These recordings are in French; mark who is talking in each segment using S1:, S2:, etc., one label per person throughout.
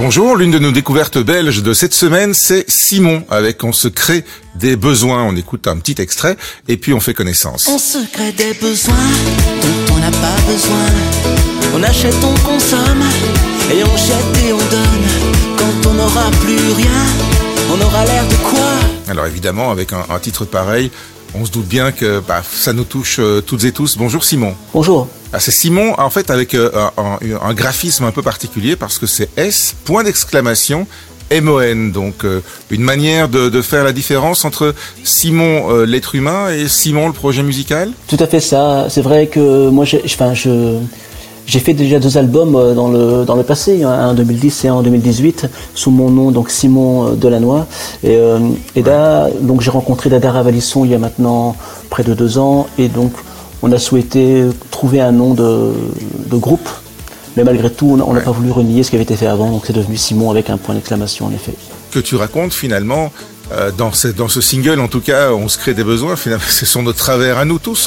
S1: Bonjour, l'une de nos découvertes belges de cette semaine, c'est Simon, avec On se crée des besoins. On écoute un petit extrait et puis on fait connaissance.
S2: On se crée des besoins dont on n'a pas besoin. On achète, on consomme et on jette et on donne. Quand on n'aura plus rien, on aura l'air de quoi?
S1: Alors évidemment, avec un titre pareil, on se doute bien que ça nous touche toutes et tous. Bonjour Simon.
S3: Bonjour.
S1: C'est Simon, en fait, avec un graphisme un peu particulier parce que c'est S, point d'exclamation, MON. Donc, une manière de faire la différence entre Simon, l'être humain, et Simon, le projet musical.
S3: Tout à fait ça. C'est vrai que moi, j'ai fait déjà 2 albums dans le passé, un en 2010 et un en 2018, sous mon nom, donc Simon Delannoy. Et là, donc j'ai rencontré Dada Ravalisson il y a maintenant près de 2 ans, et donc on a souhaité trouver un nom de groupe, mais malgré tout, on n'a pas voulu renier ce qui avait été fait avant, donc c'est devenu Simon avec un point d'exclamation en effet.
S1: Que tu racontes finalement, dans ce single en tout cas, On se crée des besoins, finalement, ce sont nos travers à nous tous.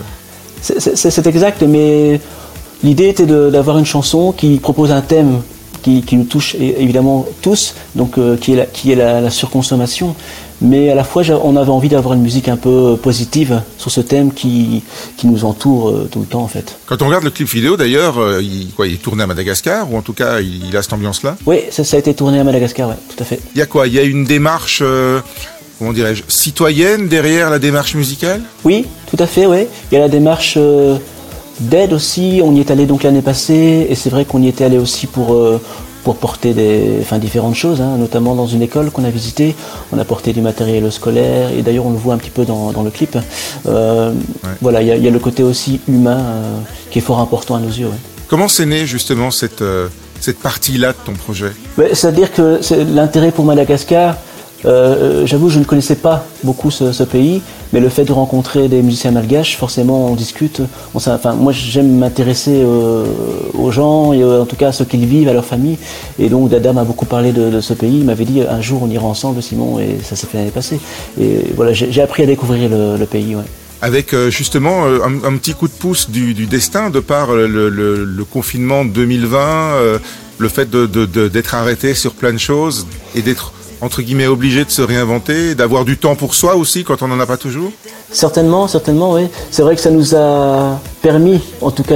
S3: C'est exact, mais l'idée était d'avoir une chanson qui propose un thème qui nous touche évidemment tous, donc qui est la surconsommation, mais à la fois on avait envie d'avoir une musique un peu positive sur ce thème qui nous entoure tout le temps en fait.
S1: Quand on regarde le clip vidéo d'ailleurs, il est tourné à Madagascar, ou en tout cas il a cette ambiance-là?
S3: Oui, ça a été tourné à Madagascar, ouais, tout à fait.
S1: Il y a quoi? Il y a une démarche, comment dirais-je, citoyenne derrière la démarche musicale? Oui,
S3: tout à fait, oui. Il y a la démarche d'aide aussi, on y est allé donc l'année passée, et c'est vrai qu'on y était allé aussi pour porter différentes choses, hein, notamment dans une école qu'on a visitée. On a porté du matériel scolaire, et d'ailleurs on le voit un petit peu dans le clip. Voilà, il y a le côté aussi humain qui est fort important à nos yeux. Ouais.
S1: Comment c'est né justement cette partie-là de ton projet?
S3: C'est-à-dire que l'intérêt pour Madagascar, j'avoue, je ne connaissais pas beaucoup ce pays, mais le fait de rencontrer des musiciens malgaches, forcément on discute. Moi j'aime m'intéresser aux gens, et en tout cas à ceux qui vivent, à leur famille. Et donc Dada m'a beaucoup parlé de ce pays. Il m'avait dit un jour on ira ensemble, Simon, et ça s'est fait l'année passée. Et voilà, j'ai appris à découvrir le pays. Ouais.
S1: Avec justement un petit coup de pouce du destin, de par le confinement de 2020, le fait d'être arrêté sur plein de choses et d'être entre guillemets obligé de se réinventer, d'avoir du temps pour soi aussi quand on n'en a pas toujours?
S3: Certainement, oui. C'est vrai que ça nous a permis, en tout cas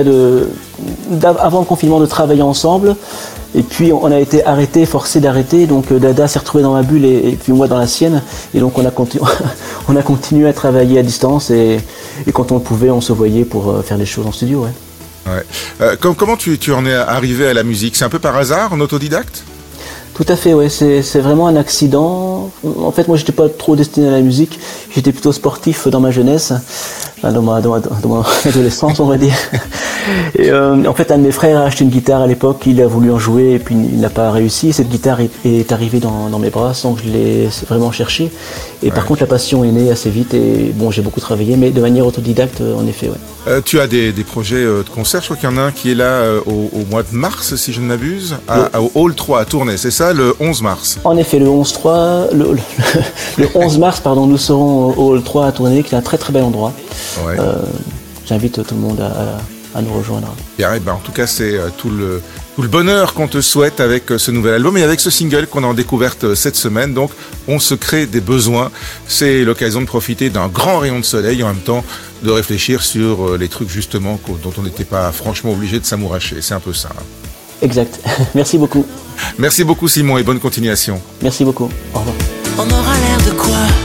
S3: avant le confinement, de travailler ensemble. Et puis on a été forcé d'arrêter, donc Dada s'est retrouvé dans ma bulle et puis moi dans la sienne. Et donc on a continué à travailler à distance, et quand on le pouvait, on se voyait pour faire les choses en studio. Ouais.
S1: Comment tu en es arrivé à la musique? C'est un peu par hasard, en autodidacte?
S3: Tout à fait, ouais. C'est vraiment un accident. En fait, moi, j'étais pas trop destiné à la musique. J'étais plutôt sportif dans ma jeunesse, dans ma adolescence, on va dire. Et en fait, un de mes frères a acheté une guitare à l'époque. Il a voulu en jouer et puis il n'a pas réussi. Cette guitare est arrivée dans mes bras, sans que je l'ai vraiment cherchée. Et par contre, la passion est née assez vite. Et bon, j'ai beaucoup travaillé, mais de manière autodidacte, en effet, ouais.
S1: Tu as des projets de concert. Je crois qu'il y en a un qui est là au mois de mars, si je ne m'abuse, au Hall 3 à Tournai. C'est ça, le 11 mars.
S3: En effet, le 11 mars, nous serons au Hall 3 à Tournai, qui est un très très bel endroit. Ouais. J'invite tout le monde à nous rejoindre.
S1: Bien, en tout cas, c'est tout le bonheur qu'on te souhaite avec ce nouvel album et avec ce single qu'on a en découverte cette semaine. Donc, On se crée des besoins. C'est l'occasion de profiter d'un grand rayon de soleil, en même temps de réfléchir sur les trucs justement dont on n'était pas franchement obligé de s'amouracher. C'est un peu ça.
S3: Exact. Merci beaucoup.
S1: Merci beaucoup Simon et bonne continuation.
S3: Merci beaucoup. Au revoir.
S2: On aura l'air de quoi?